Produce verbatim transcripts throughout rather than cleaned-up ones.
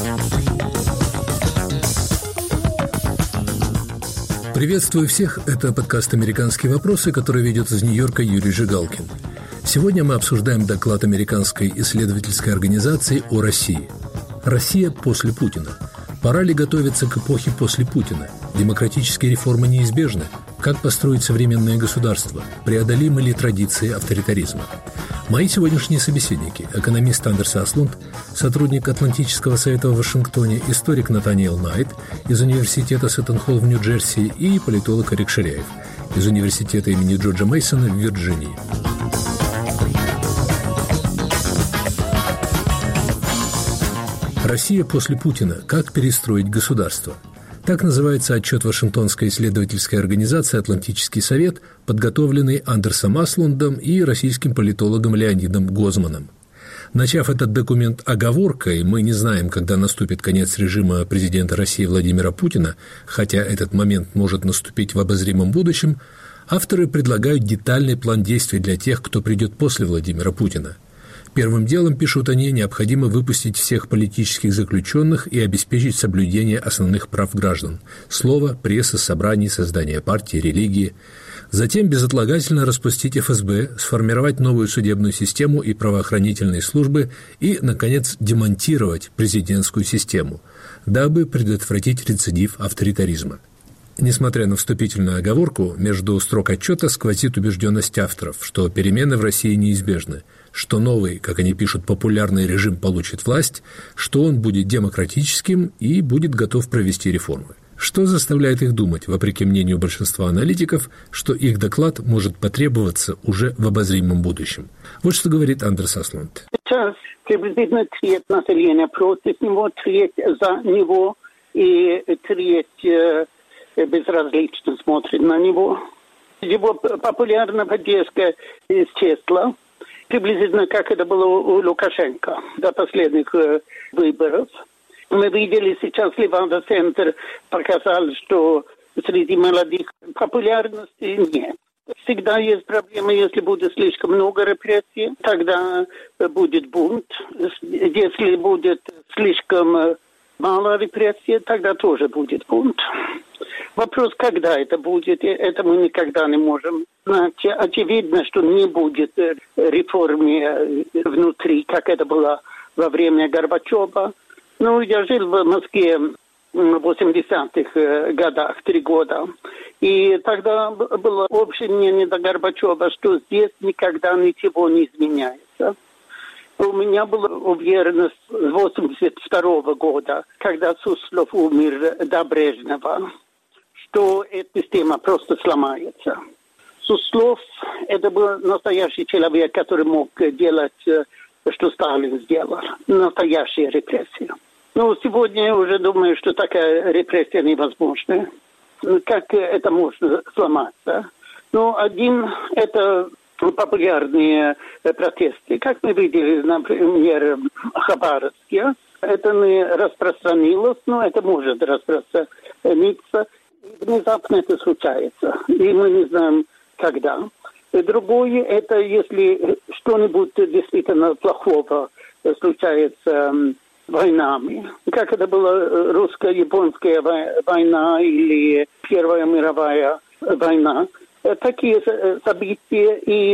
Приветствую всех. Это подкаст «Американские вопросы», который ведет из Нью-Йорка Юрий Жигалкин. Сегодня мы обсуждаем доклад американской исследовательской организации о России. Россия после Путина. Пора ли готовиться к эпохе после Путина? Демократические реформы неизбежны? Как построить современное государство? Преодолимы ли традиции авторитаризма? Мои сегодняшние собеседники – экономист Андерс Аслунд, сотрудник Атлантического совета в Вашингтоне, историк Натаниэл Найт из университета Сеттон-Холл в Нью-Джерси и политолог Арик Ширяев из университета имени Джорджа Мейсона в Вирджинии. Россия после Путина. Как перестроить государство? Так называется отчет Вашингтонской исследовательской организации «Атлантический совет», подготовленный Андерсом Аслундом и российским политологом Леонидом Гозманом. Начав этот документ оговоркой, мы не знаем, когда наступит конец режима президента России Владимира Путина, хотя этот момент может наступить в обозримом будущем, авторы предлагают детальный план действий для тех, кто придет после Владимира Путина. Первым делом, пишут они, необходимо выпустить всех политических заключенных и обеспечить соблюдение основных прав граждан – слова, прессы, собраний, создания партий, религии. Затем безотлагательно распустить эф эс бэ, сформировать новую судебную систему и правоохранительные службы и, наконец, демонтировать президентскую систему, дабы предотвратить рецидив авторитаризма. Несмотря на вступительную оговорку, между строк отчета сквозит убежденность авторов, что перемены в России неизбежны, что новый, как они пишут, популярный режим получит власть, что он будет демократическим и будет готов провести реформы. Что заставляет их думать, вопреки мнению большинства аналитиков, что их доклад может потребоваться уже в обозримом будущем? Вот что говорит Андерс Аслунд. Сейчас приблизительно треть населения против него, треть за него и треть безразлично смотрит на него. Его популярная поддержка исчезла, приблизительно как это было у Лукашенко до последних э, выборов. Мы видели сейчас, Левада-центр показал, что среди молодых популярности нет. Всегда есть проблемы, если будет слишком много репрессий, тогда будет бунт. Если будет слишком мало репрессий, тогда тоже будет бунт. Вопрос, когда это будет, это мы никогда не можем знать. Очевидно, что не будет реформы внутри, как это было во время Горбачева. Ну, я жил в Москве в восьмидесятых годах, три года. И тогда было общее мнение до Горбачева, что здесь никогда ничего не изменяется. У меня была уверенность с восемьдесят второго года, когда Суслов умер до Брежнева, что эта система просто сломается. Суслов – это был настоящий человек, который мог делать, что Сталин сделал. Настоящие репрессии. Но сегодня я уже думаю, что такая репрессия невозможна. Как это можно сломаться? Ну, один – это популярные протесты. Как мы видели, например, в Хабаровске. Это не распространилось, но это может распространиться. Внезапно это случается, и мы не знаем, когда. Другое, это если что-нибудь действительно плохого случается войнами. Как это была русско-японская война или Первая мировая война. Такие события, и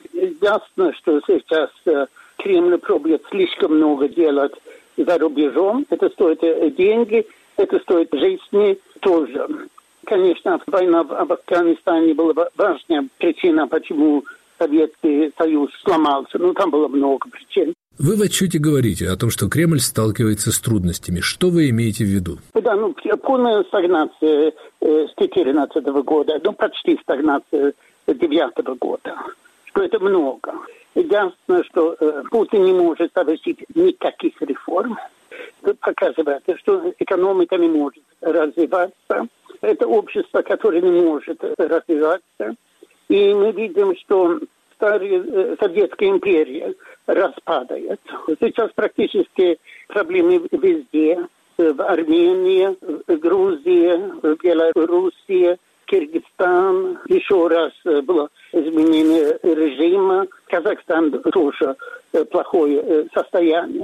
ясно, что сейчас Кремль пробует слишком много делать за рубежом. Это стоит деньги, это стоит жизни тоже. Конечно, война в Афганистане была важная причина, почему Советский Союз сломался. Ну, там было много причин. Вы в отчете говорите о том, что Кремль сталкивается с трудностями. Что вы имеете в виду? Да, ну, полная стагнация э, с две тысячи четырнадцатого года, ну, почти стагнация с две тысячи девятого года. Что это много. Ясно, что э, Путин не может совершить никаких реформ. Это показывает, что экономика не может развиваться. Это общество, которое не может развиваться. И мы видим, что старая Советская империя распадает. Сейчас практически проблемы везде. В Армении, в Грузии, в Белоруссии, Киргизстан. Еще раз было изменение режима. Казахстан тоже плохое состояние.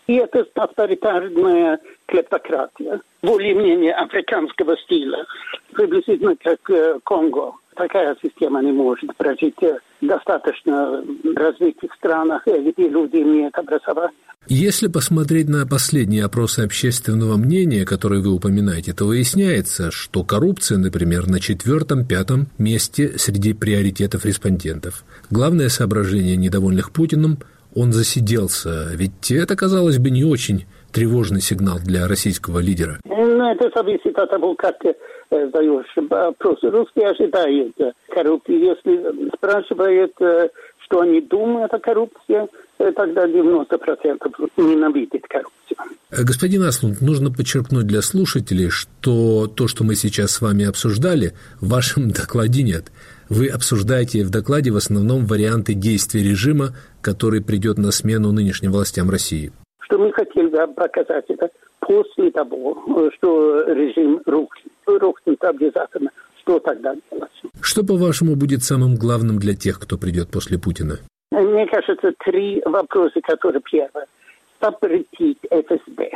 И это авторитарная клептократия, более-менее африканского стиля, приблизительно как Конго. Такая система не может прожить в достаточно развитых странах, где люди имеют образование. Если посмотреть на последние опросы общественного мнения, которые вы упоминаете, то выясняется, что коррупция, например, на четвертом-пятом месте среди приоритетов респондентов. Главное соображение недовольных Путиным – он засиделся, ведь это, казалось бы, не очень тревожный сигнал для российского лидера. Ну, это зависит от того, как ты э, задаешь вопрос. Русские ожидают коррупции. Если спрашивают, э, что они думают о коррупции, э, тогда девяносто процентов ненавидят коррупцию. Господин Аслунд, нужно подчеркнуть для слушателей, что то, что мы сейчас с вами обсуждали, в вашем докладе нет. Вы обсуждаете в докладе в основном варианты действий режима, который придет на смену нынешним властям России. Что мы хотели показать, это после того, что режим рухнет, рухнет обязательно, что тогда делать. Что, по-вашему, будет самым главным для тех, кто придет после Путина? Мне кажется, три вопроса, которые первое. Запретить эф эс бэ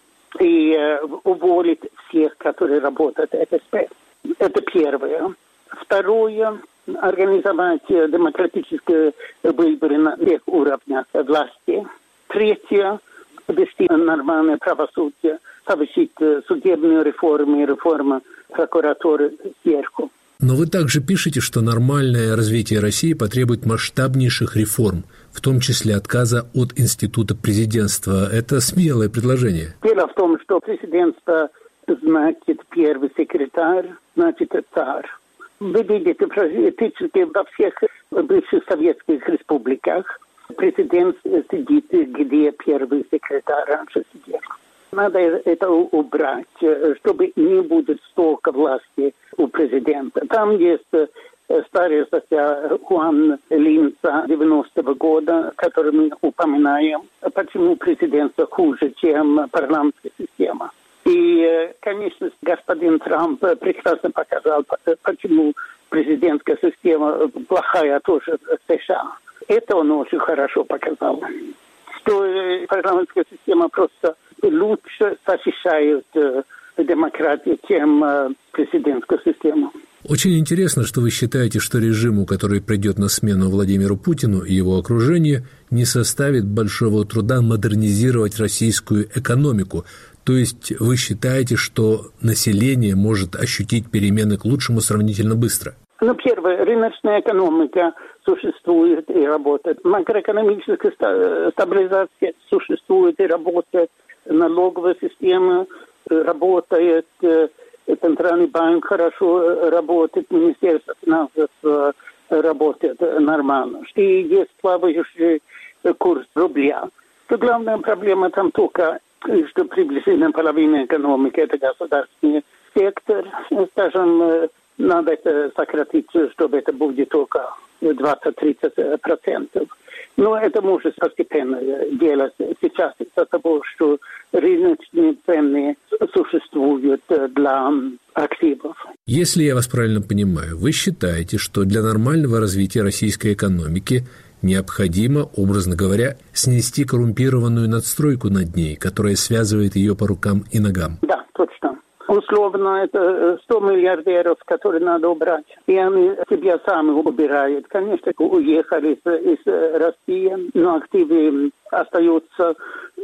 и э, уволить всех, которые работают в эф эс бэ. Это первое. Второе, организовать демократические выборы на всех уровнях власти. Третье, ввести нормальное правосудие, совершить судебную реформу и реформу прокуратуры сверху. Но вы также пишете, что нормальное развитие России потребует масштабнейших реформ, в том числе отказа от института президентства. Это смелое предложение. Дело в том, что президентство значит первый секретарь, значит царь. Вы видите, практически во всех бывших советских республиках президент сидит, где первый секретарь раньше сидел. Надо это убрать, чтобы не будет столько власти у президента. Там есть старая статья Хуан Линца девяностого года, которую мы упоминаем, почему президентство хуже, чем парламентская система. И, конечно, господин Трамп прекрасно показал, почему президентская система плохая тоже в США. Это он очень хорошо показал. Что парламентская система просто лучше защищает демократию, чем президентскую систему. Очень интересно, что вы считаете, что режиму, который придет на смену Владимиру Путину и его окружению, не составит большого труда модернизировать российскую экономику. То есть вы считаете, что население может ощутить перемены к лучшему сравнительно быстро? Ну, первое, рыночная экономика существует и работает. Макроэкономическая стабилизация существует и работает. Налоговая система работает. Центральный банк хорошо работает. Министерство финансов работает нормально. И есть плавающий курс рубля. То главная проблема там только, что приблизительно половина экономики – это государственный сектор. Скажем, надо это сократить, чтобы это будет только двадцать-тридцать процентов. Но это может постепенно делать сейчас из-за того, что рыночные цены существуют для активов. Если я вас правильно понимаю, вы считаете, что для нормального развития российской экономики необходимо, образно говоря, снести коррумпированную надстройку над ней, которая связывает ее по рукам и ногам? Да, точно. Условно, это сто миллиардеров, которые надо убрать. И они себя сами убирают. Конечно, уехали из, из России, но активы остаются,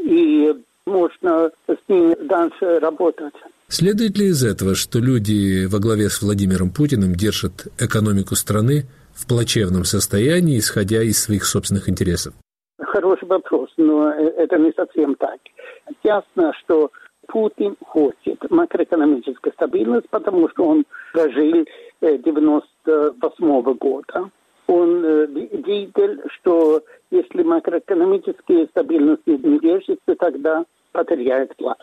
и можно с ними дальше работать. Следует ли из этого, что люди во главе с Владимиром Путиным держат экономику страны в плачевном состоянии, исходя из своих собственных интересов? Хороший вопрос, но это не совсем так. Ясно, что Путин хочет макроэкономической стабильности, потому что он прожил девяносто восьмого года. Он видел, что если макроэкономическая стабильность не держится, тогда потеряет власть.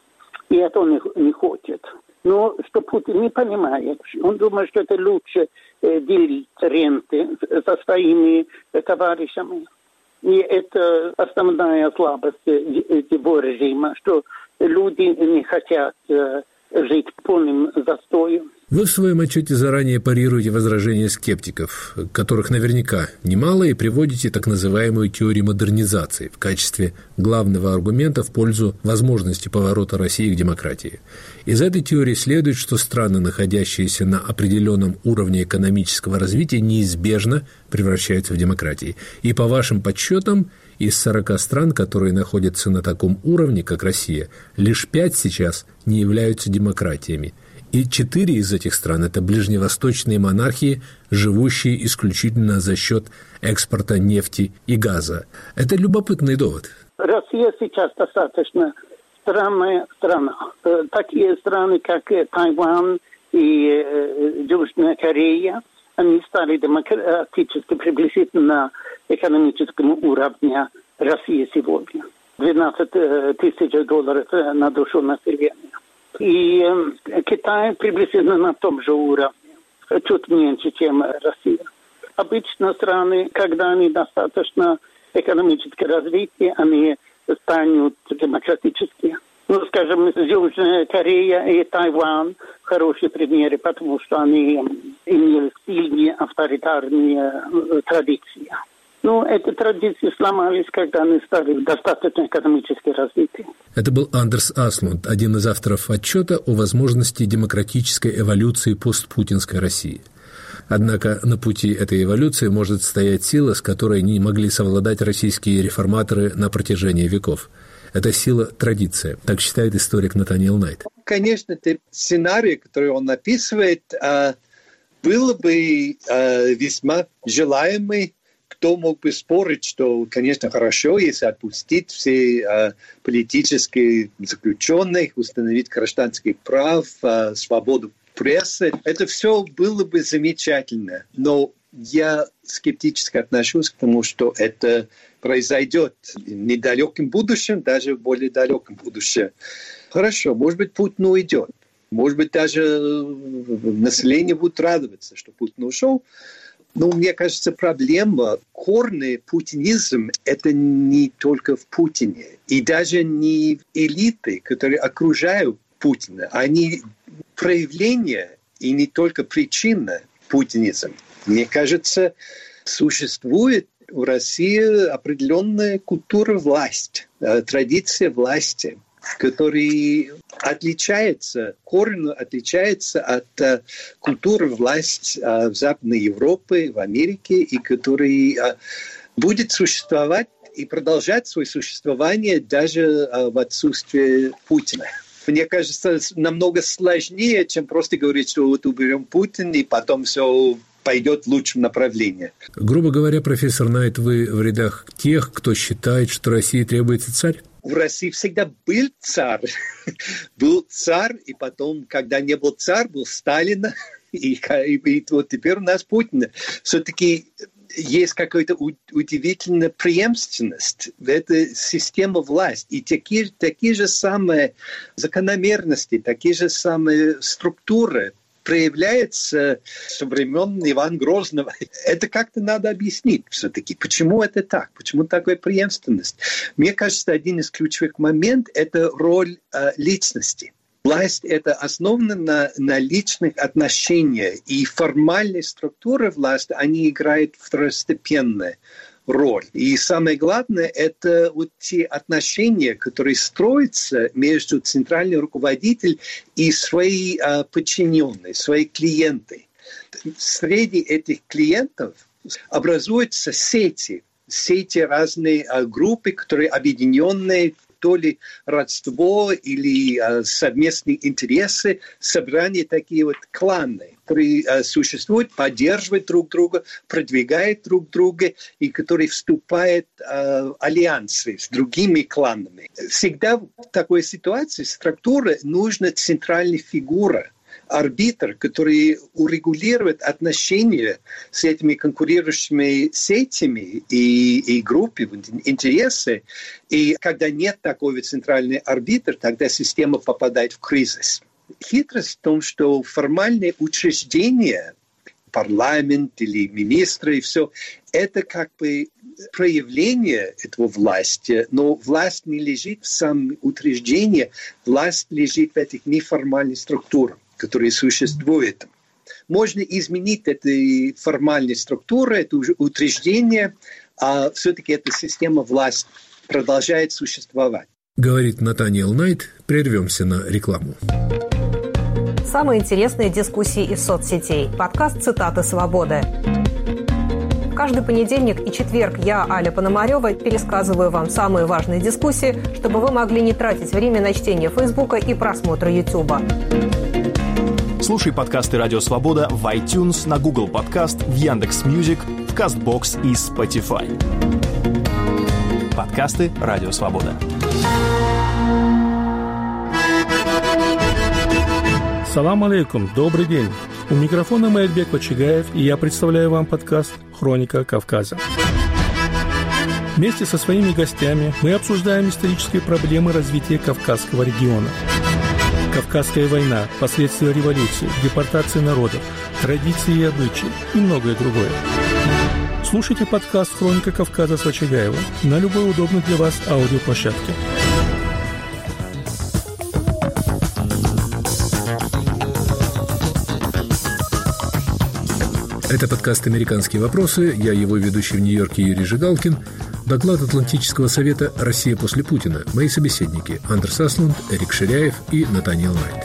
И это он не хочет. Но что Путин не понимает, он думает, что это лучше делить ренты со своими товарищами. И это основная слабость его режима, что люди не хотят жить полным застоем. Вы в своем отчете заранее парируете возражения скептиков, которых наверняка немало, и приводите так называемую теорию модернизации в качестве главного аргумента в пользу возможности поворота России к демократии. Из этой теории следует, что страны, находящиеся на определенном уровне экономического развития, неизбежно превращаются в демократии. И по вашим подсчетам, из сорока стран, которые находятся на таком уровне, как Россия, лишь пять сейчас не являются демократиями. И четыре из этих стран – это ближневосточные монархии, живущие исключительно за счет экспорта нефти и газа. Это любопытный довод. Россия сейчас достаточно странная страна. Такие страны, как Тайвань и Южная Корея, они стали демократически приблизительно на экономическом уровне России сегодня. двенадцать тысяч долларов на душу населения. И Китай приблизительно на том же уровне, чуть меньше, чем Россия. Обычно страны, когда они достаточно экономически развиты, они станут демократическими. Ну, скажем, Южная Корея и Тайвань хорошие примеры, потому что они имели сильные авторитарные традиции. Ну, эти традиции сломались, когда они стали достаточно экономически развиты. Это был Андерс Аслунд, один из авторов отчета о возможности демократической эволюции постпутинской России. Однако на пути этой эволюции может стоять сила, с которой не могли совладать российские реформаторы на протяжении веков. Это сила традиция, так считает историк Натаниэл Найт. Конечно, этот сценарий, который он описывает, был бы весьма желаемый. Кто мог бы спорить, что, конечно, хорошо, если отпустить все э, политические заключенных, установить гражданских прав, э, свободу прессы. Это все было бы замечательно. Но я скептически отношусь к тому, что это произойдет в недалеком будущем, даже в более далеком будущем. Хорошо, может быть, Путин уйдет. Может быть, даже население будет радоваться, что Путин ушел. Но мне кажется, проблема, корни путинизм – это не только в Путине. И даже не элиты, которые окружают Путина. Они проявление и не только причина путинизма. Мне кажется, существует в России определенная культура власти, традиция власти, который отличается, коренно отличается от uh, культуры власти uh, в Западной Европе, в Америке, и который uh, будет существовать и продолжать свое существование даже uh, в отсутствии Путина. Мне кажется, намного сложнее, чем просто говорить, что вот уберем Путина, и потом все пойдет в лучшем направлении. Грубо говоря, профессор Найт, вы в рядах тех, кто считает, что России требуется царь? В России всегда был царь. Был царь, и потом, когда не был царь, был Сталин, и, и, и вот теперь у нас Путин. Все-таки есть какая-то удивительная преемственность в этой системе власти. И такие, такие же самые закономерности, такие же самые структуры проявляется со времен Ивана Грозного. Это как-то надо объяснить все-таки. Почему это так? Почему такая преемственность? Мне кажется, один из ключевых моментов – это роль э, личности. Власть – это основано на, на личных отношениях. И формальные структуры власти, они играют второстепенную роль. И самое главное – это вот те отношения, которые строятся между центральным руководителем и свои а, подчиненные, свои клиенты. Среди этих клиентов образуются сети, сети разные а, группы, которые объединенные то ли родство или а, совместные интересы, собрания такие вот кланы, которые а, существуют, поддерживают друг друга, продвигают друг друга и которые вступают а, в альянсы с другими кланами. Всегда в такой ситуации структура нужна центральная фигура, арбитр, который урегулирует отношения с этими конкурирующими сетями и, и группами, интересы. И когда нет такого центрального арбитра, тогда система попадает в кризис. Хитрость в том, что формальные учреждения, парламент или министры и все, это как бы проявление этого власти, но власть не лежит в самом учреждении, власть лежит в этих неформальных структурах. которые существуют. Можно изменить эту формальную структуру, это утверждение, а все-таки эта система власти продолжает существовать. Говорит Натаниэл Найт. Прервемся на рекламу. Самые интересные дискуссии из соцсетей. Подкаст «Цитаты свободы». Каждый понедельник и четверг я, Аля Пономарёва, пересказываю вам самые важные дискуссии, чтобы вы могли не тратить время на чтение Фейсбука и просмотр Ютуба. Слушай подкасты «Радио Свобода» в iTunes, на Google Подкаст, в Яндекс.Мьюзик, в Кастбокс и Spotify. Подкасты «Радио Свобода». Салам алейкум, добрый день. У микрофона Маэльбек Вачигаев, и я представляю вам подкаст «Хроника Кавказа». Вместе со своими гостями мы обсуждаем исторические проблемы развития Кавказского региона. Кавказская война, последствия революции, депортации народов, традиции и обычаи и многое другое. Слушайте подкаст «Хроника Кавказа» с Вачигаевым на любой удобной для вас аудиоплощадке. Это подкаст «Американские вопросы». Я его ведущий в Нью-Йорке Юрий Жигалкин. Доклад Атлантического совета «Россия после Путина». Мои собеседники Андерс Аслунд, Эрик Ширяев и Натаниэл Найт.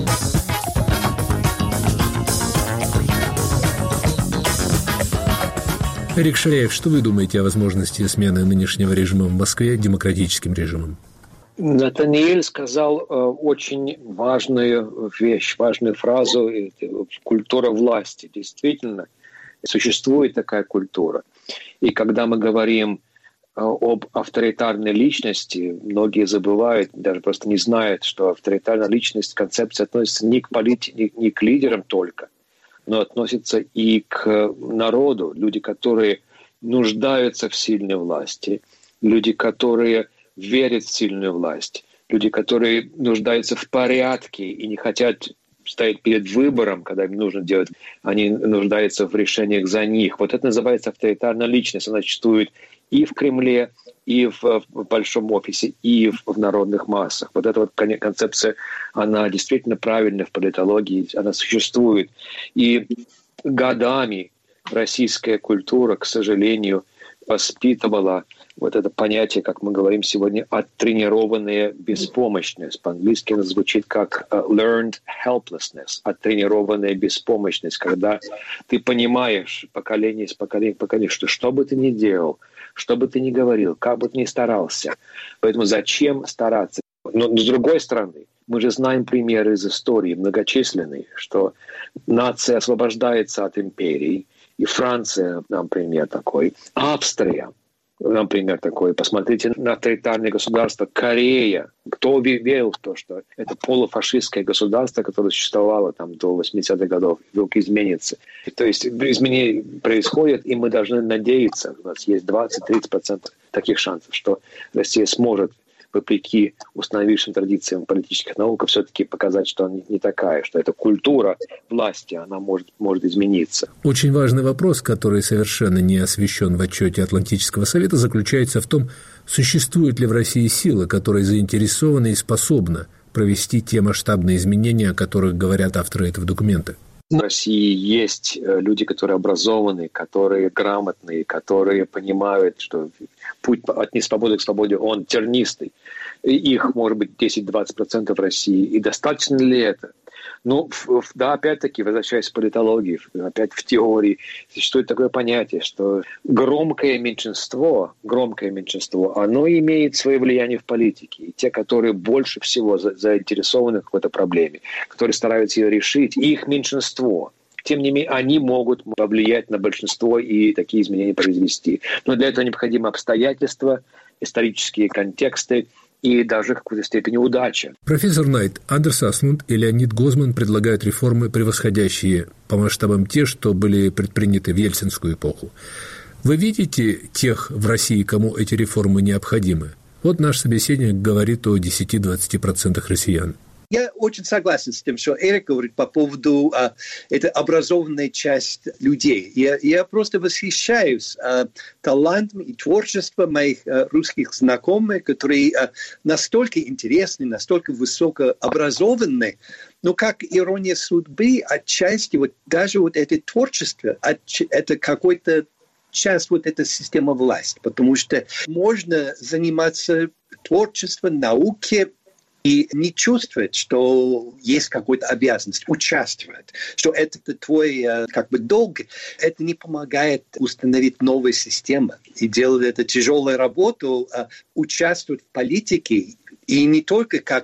Эрик Ширяев, что вы думаете о возможности смены нынешнего режима в Москве демократическим режимом? Натаниэль сказал э, очень важную вещь, важную фразу – культура власти. Действительно, существует такая культура. И когда мы говорим э, об авторитарной личности, многие забывают, даже просто не знают, что авторитарная личность, концепция относится не к политике, не, не к лидерам только, но относится и к народу. Люди, которые нуждаются в сильной власти, люди, которые верят в сильную власть. Люди, которые нуждаются в порядке и не хотят стоять перед выбором, когда им нужно делать, они нуждаются в решениях за них. Вот это называется авторитарная личность. Она существует и в Кремле, и в, в большом офисе, и в, в народных массах. Вот эта вот концепция, она действительно правильная в политологии, она существует. И годами российская культура, к сожалению, воспитывала вот это понятие, как мы говорим сегодня, оттренированная беспомощность. По-английски это звучит как learned helplessness, оттренированная беспомощность, когда ты понимаешь поколение из поколения в поколение, что что бы ты ни делал, что бы ты ни говорил, как бы ты ни старался. Поэтому зачем стараться? Но с другой стороны, мы же знаем примеры из истории многочисленные, что нация освобождается от империи, и Франция, например, такой, Австрия, например, такой. Посмотрите на авторитарные государства. Корея. Кто верил в то, что это полуфашистское государство, которое существовало там до восьмидесятых годов, вдруг изменится. То есть изменения происходят, и мы должны надеяться, у нас есть двадцать-тридцать процентов таких шансов, что Россия сможет, вопреки установившим традициям политических наук, все-таки показать, что она не такая, что эта культура власти, она может, может измениться. Очень важный вопрос, который совершенно не освещен в отчете Атлантического совета, заключается в том, существует ли в России сила, которая заинтересована и способна провести те масштабные изменения, о которых говорят авторы этого документа. В России есть люди, которые образованные, которые грамотные, которые понимают, что путь от несвободы к свободе, он тернистый. И их, может быть, десять-двадцать процентов в России. И достаточно ли это? Ну, да, опять-таки, возвращаясь к политологии, опять в теории, существует такое понятие, что громкое меньшинство, громкое меньшинство, оно имеет свое влияние в политике. И те, которые больше всего заинтересованы в какой-то проблеме, которые стараются ее решить, их меньшинство. Тем не менее, они могут повлиять на большинство и такие изменения произвести. Но для этого необходимы обстоятельства, исторические контексты, и даже в какой-то степени удача. Профессор Найт, Андерс Аслунд и Леонид Гозман предлагают реформы, превосходящие по масштабам те, что были предприняты в ельцинскую эпоху. Вы видите тех в России, кому эти реформы необходимы? Вот наш собеседник говорит о десяти-двадцати процентах россиян. Я очень согласен с тем, что Эрик говорит по поводу а, это образованная часть людей. Я, я просто восхищаюсь а, талантом и творчеством моих а, русских знакомых, которые а, настолько интересны, настолько высокообразованны. Но как ирония судьбы, отчасти вот даже вот это творчество, это какой-то часть вот этой системы власти, потому что можно заниматься творчеством, наукой, и не чувствовать, что есть какая-то обязанность участвовать, что это твой как бы долг, это не помогает установить новую систему и делать эту тяжелую работу, участвовать в политике, и не только как,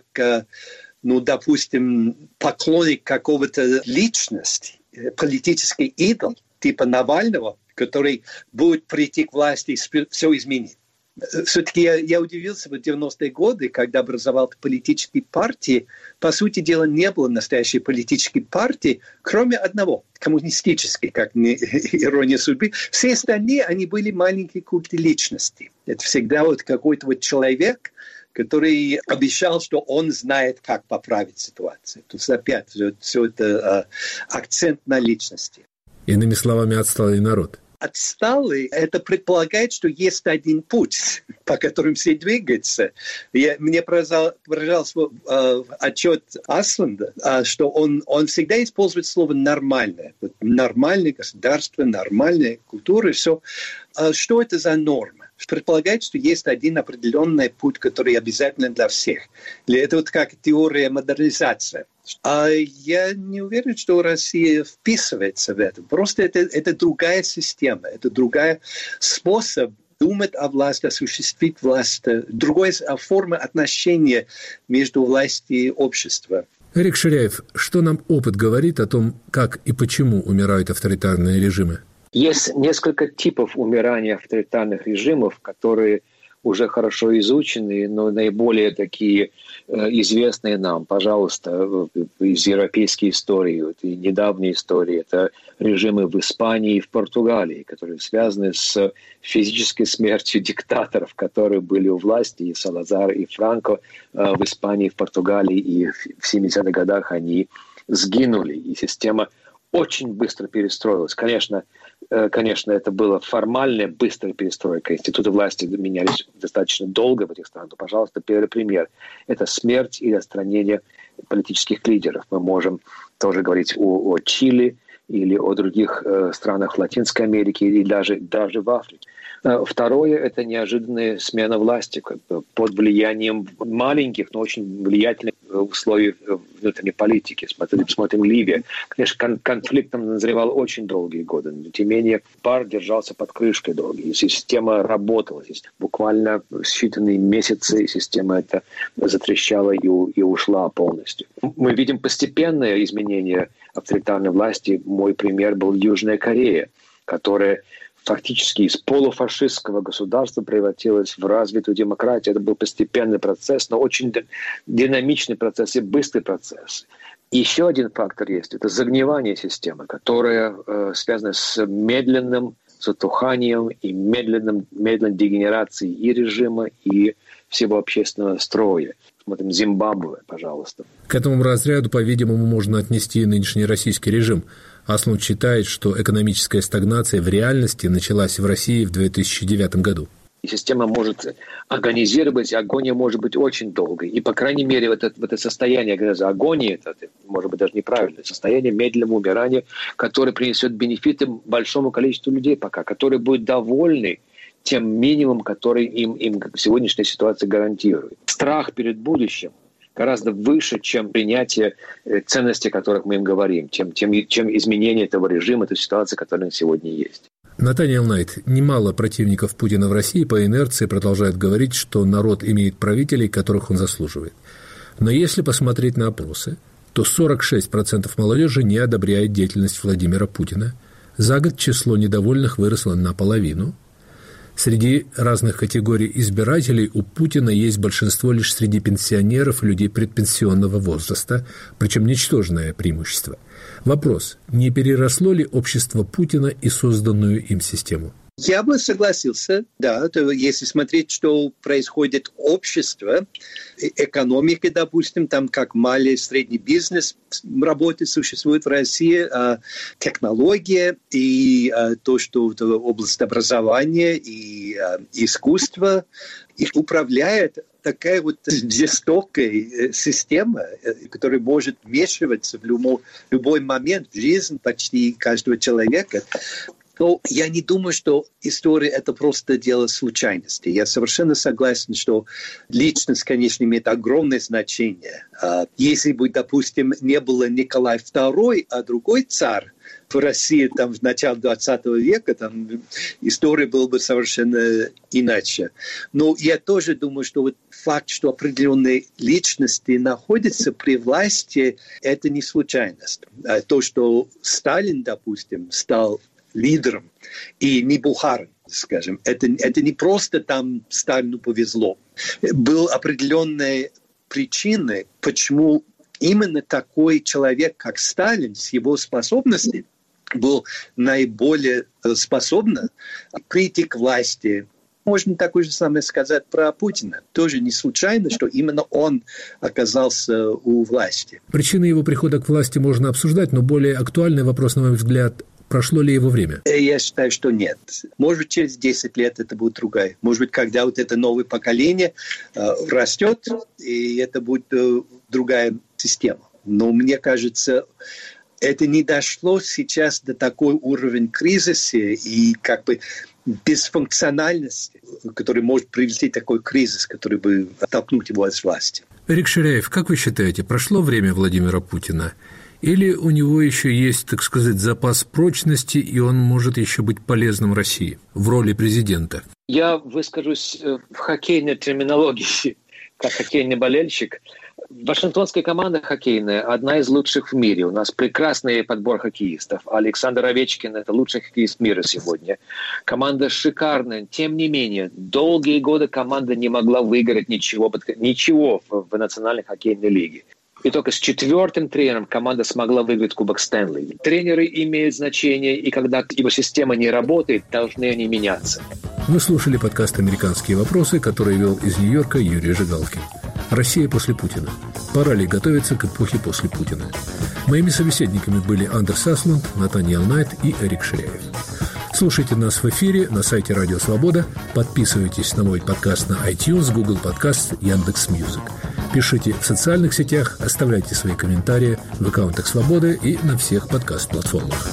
ну, допустим, поклонник какого-то личности, политический идол, типа Навального, который будет прийти к власти и все изменить. Все-таки я, я удивился в девяностые годы, когда образовал политические партии. По сути дела, не было настоящей политической партии, кроме одного, коммунистической, как не ирония судьбы. Все остальные, они были маленькие культы личности. Это всегда вот какой-то вот человек, который обещал, что он знает, как поправить ситуацию. То есть опять все это акцент на личности. Иными словами, отсталый народ. Отсталый – это предполагает, что есть один путь, по которому все двигаются. Я, мне поражался э, отчет Асланда, э, что он, он всегда использует слово «нормальное». Вот, нормальное государство, нормальная культура, все. А что это за норма? Предполагает, что есть один определенный путь, который обязательно для всех. Это вот как теория модернизации. А я не уверен, что Россия вписывается в это. Просто это, это другая система, это другой способ думать о власти, осуществить власть, другая форма отношения между властью и обществом. Эрик Ширяев, что нам опыт говорит о том, как и почему умирают авторитарные режимы? Есть несколько типов умирания авторитарных режимов, которые уже хорошо изучены, но наиболее такие известные нам, пожалуйста, из европейской истории, вот, и недавней истории. Это режимы в Испании и в Португалии, которые связаны с физической смертью диктаторов, которые были у власти, и Салазар, и Франко в Испании, в Португалии, и в семидесятых годах они сгинули, и система очень быстро перестроилась. Конечно, конечно, это была формальная быстрая перестройка. Институты власти менялись достаточно долго в этих странах. Но, пожалуйста, первый пример – это смерть или отстранение политических лидеров. Мы можем тоже говорить о, о Чили или о других э, странах Латинской Америки или даже, даже в Африке. Второе – это неожиданная смена власти под влиянием маленьких, но очень влиятельных условий внутренней политики. Смотрим, смотрим Ливия. Конечно, конфликт там назревал очень долгие годы, но тем не менее пар держался под крышкой долгие. Система работала. Буквально считанные месяцы система эта затрещала и, и ушла полностью. Мы видим постепенное изменение авторитарной власти. Мой пример был Южная Корея, которая фактически из полуфашистского государства превратилась в развитую демократию. Это был постепенный процесс, но очень динамичный процесс и быстрый процесс. Еще один фактор есть – это загнивание системы, которая э, связана с медленным затуханием и медленным, медленной дегенерацией и режима, и всего общественного строя. Смотрим Зимбабве, пожалуйста. К этому разряду, по-видимому, можно отнести и нынешний российский режим. Асланд считает, что экономическая стагнация в реальности началась в России в две тысячи девятом году. И система может агонизировать, и агония может быть очень долгой. И, по крайней мере, в это, в это состояние агонии, это может быть даже неправильное состояние медленного умирания, которое принесет бенефиты большому количеству людей пока, которые будут довольны тем минимумом, который им, им сегодняшняя ситуация гарантирует. Страх перед будущим гораздо выше, чем принятие ценностей, о которых мы им говорим, чем, чем, чем изменение этого режима, этой ситуации, которая сегодня есть. Натаниэл Найт, немало противников Путина в России по инерции продолжают говорить, что народ имеет правителей, которых он заслуживает. Но если посмотреть на опросы, то сорок шесть процентов молодежи не одобряет деятельность Владимира Путина. За год число недовольных выросло наполовину. Среди разных категорий избирателей у Путина есть большинство лишь среди пенсионеров и людей предпенсионного возраста, причем ничтожное преимущество. Вопрос, не переросло ли общество Путина и созданную им систему? Я бы согласился, да. То если смотреть, что происходит в обществе, экономике, допустим, там как малый и средний бизнес работает, существует в России, технология и то, что область образования и искусства, их управляет такая вот жестокая система, которая может вмешиваться в любой, любой момент в жизнь почти каждого человека. Но я не думаю, что история – это просто дело случайности. Я совершенно согласен, что личность, конечно, имеет огромное значение. Если бы, допустим, не было Николай второй, а другой царь в России там, в начале двадцатого века, там история была бы совершенно иначе. Но я тоже думаю, что вот факт, что определенные личности находятся при власти, это не случайность. То, что Сталин, допустим, стал лидером и не Бухарин, скажем. Это, это не просто там Сталину повезло. Были определенные причины, почему именно такой человек, как Сталин, с его способностями, был наиболее способен прийти к власти. Можно такое же самое сказать про Путина. Тоже не случайно, что именно он оказался у власти. Причины его прихода к власти можно обсуждать, но более актуальный вопрос, на мой взгляд, прошло ли его время? Я считаю, что нет. Может быть, через десять лет это будет другая. Может быть, когда вот это новое поколение э, растет, и это будет э, другая система. Но мне кажется, это не дошло сейчас до такой уровня кризиса и как бы бесфункциональности, который может привести такой кризис, который бы оттолкнуть его от власти. Эрик Ширяев, как вы считаете, прошло время Владимира Путина? Или у него еще есть, так сказать, запас прочности, и он может еще быть полезным России в роли президента? Я выскажусь в хоккейной терминологии, как хоккейный болельщик. Вашингтонская команда хоккейная одна из лучших в мире. У нас прекрасный подбор хоккеистов. Александр Овечкин – это лучший хоккеист мира сегодня. Команда шикарная. Тем не менее, долгие годы команда не могла выиграть ничего, ничего в, в национальной хоккейной лиге. И только с четвертым тренером команда смогла выиграть Кубок Стэнли. Тренеры имеют значение, и когда его система не работает, должны они меняться. Вы слушали подкаст «Американские вопросы», который вел из Нью-Йорка Юрий Жигалкин. Россия после Путина. Пора ли готовиться к эпохе после Путина? Моими собеседниками были Андерс Аслунд, Натаниэл Найт и Эрик Ширяев. Слушайте нас в эфире на сайте Радио Свобода, подписывайтесь на мой подкаст на iTunes, Google Podcast, Яндекс.Мьюзик. Пишите в социальных сетях, оставляйте свои комментарии в аккаунтах Свободы и на всех подкаст-платформах.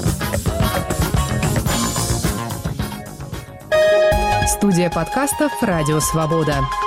Студия подкастов «Радио Свобода».